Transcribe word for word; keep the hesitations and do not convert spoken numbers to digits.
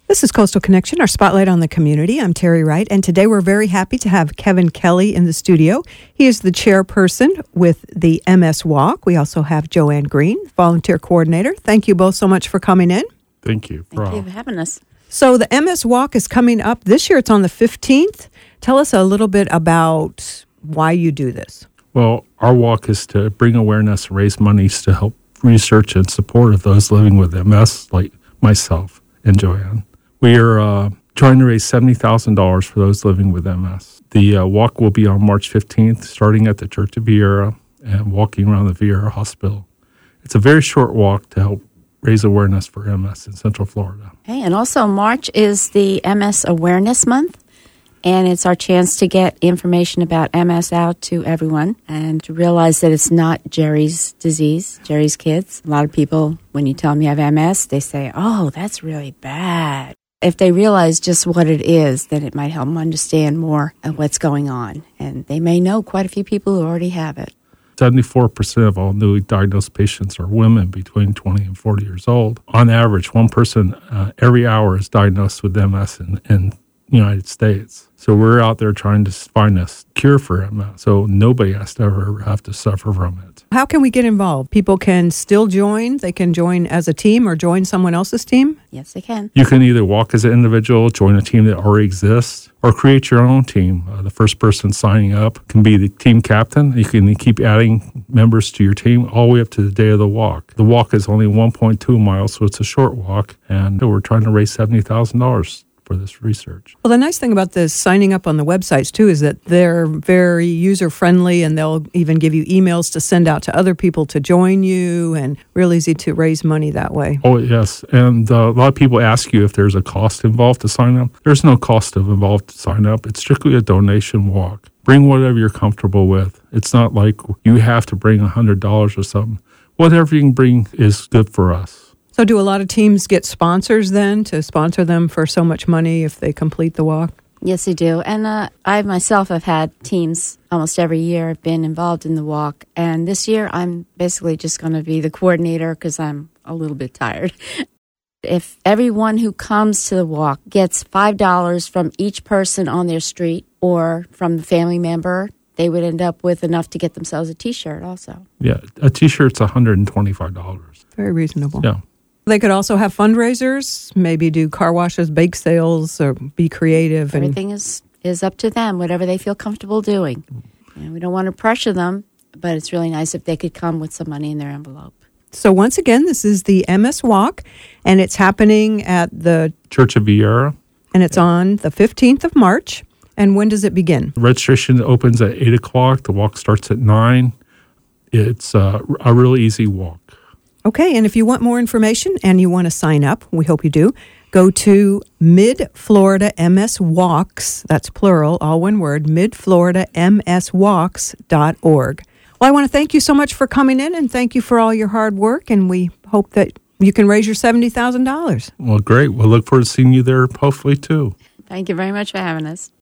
This is Coastal Connection, our spotlight on the community. I'm Terry Wright, and today we're very happy to have Kevin Kelly in the studio. He is the chairperson with the M S Walk. We also have Joanne Green, volunteer coordinator. Thank you both so much for coming in. Thank you. Thank you for having us. So the M S Walk is coming up this year. It's on the fifteenth. Tell us a little bit about why you do this. Well, our walk is to bring awareness, raise monies to help research and support of those living with M S, like myself and Joanne. We are uh, trying to raise seventy thousand dollars for those living with M S. The uh, walk will be on March fifteenth, starting at the Church of Viera and walking around the Viera Hospital. It's a very short walk to help raise awareness for M S in Central Florida. Hey, and also March is the M S Awareness Month, and it's our chance to get information about M S out to everyone and to realize that it's not Jerry's disease, Jerry's kids. A lot of people, when you tell them you have M S, they say, oh, that's really bad. If they realize just what it is, then it might help them understand more of what's going on. And they may know quite a few people who already have it. seventy-four percent of all newly diagnosed patients are women between twenty and forty years old. On average, one person uh, every hour is diagnosed with M S in, in the United States. So we're out there trying to find a cure for M S, so nobody has to ever have to suffer from it. How can we get involved? People can still join. They can join as a team or join someone else's team? Yes, they can. You can either walk as an individual, join a team that already exists, or create your own team. Uh, the first person signing up can be the team captain. You can keep adding members to your team all the way up to the day of the walk. The walk is only one point two miles, so it's a short walk, and we're trying to raise seventy thousand dollars for this research. Well, the nice thing about this signing up on the websites, too, is that they're very user-friendly, and they'll even give you emails to send out to other people to join you, and real easy to raise money that way. Oh, yes. And uh, a lot of people ask you if there's a cost involved to sign up. There's no cost of involved to sign up. It's strictly a donation walk. Bring whatever you're comfortable with. It's not like you have to bring one hundred dollars or something. Whatever you can bring is good for us. So do a lot of teams get sponsors then to sponsor them for so much money if they complete the walk? Yes, they do. And uh, I myself have had teams almost every year. I've been involved in the walk. And this year I'm basically just going to be the coordinator because I'm a little bit tired. If everyone who comes to the walk gets five dollars from each person on their street or from the family member, they would end up with enough to get themselves a T-shirt also. Yeah, a T-shirt's one hundred twenty-five dollars. Very reasonable. Yeah. They could also have fundraisers, maybe do car washes, bake sales, or be creative. And everything is, is up to them, whatever they feel comfortable doing. And we don't want to pressure them, but it's really nice if they could come with some money in their envelope. So once again, this is the M S Walk, and it's happening at the Church of Viera. And it's on the fifteenth of March. And when does it begin? Registration opens at eight o'clock. The walk starts at nine. It's uh, a really easy walk. Okay, and if you want more information and you want to sign up, we hope you do, go to Mid Florida M S Walks, that's plural, all one word, mid florida m s walks dot org. Well, I want to thank you so much for coming in, and thank you for all your hard work, and we hope that you can raise your seventy thousand dollars. Well, great. We'll look forward to seeing you there, hopefully, too. Thank you very much for having us.